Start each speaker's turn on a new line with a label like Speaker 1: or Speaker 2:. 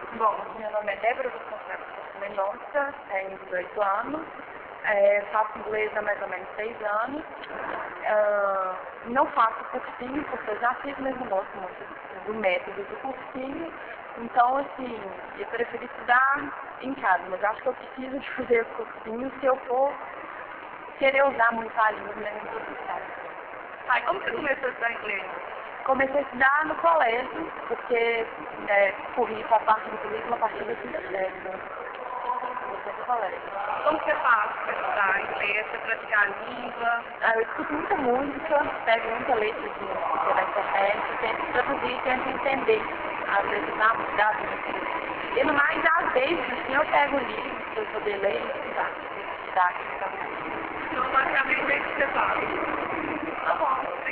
Speaker 1: Bom, meu nome é Débora Mendonça, tenho 18 anos, faço inglês há mais ou menos 6 anos. Não faço cursinho, porque eu já fiz, mas não gosto muito do método do cursinho. Então, assim, eu prefiro estudar em casa, mas acho que eu preciso de fazer cursinho se eu for querer usar muito a língua na minha profissão.
Speaker 2: Ai, como você começou a estudar inglês?
Speaker 1: Comecei a estudar no colégio, porque currículo, a parte do currículo, a partir da quinta série. Comecei no colégio.
Speaker 2: Como você faz para estudar inglês, para praticar a língua?
Speaker 1: Eu escuto muita música, pego muita letra da internet, tento traduzir, tento entender as letras da música. E no mais, às vezes, assim, eu pego o livro para eu poder ler e estudar.
Speaker 2: Então, basicamente, é isso que você faz.
Speaker 1: Tá bom.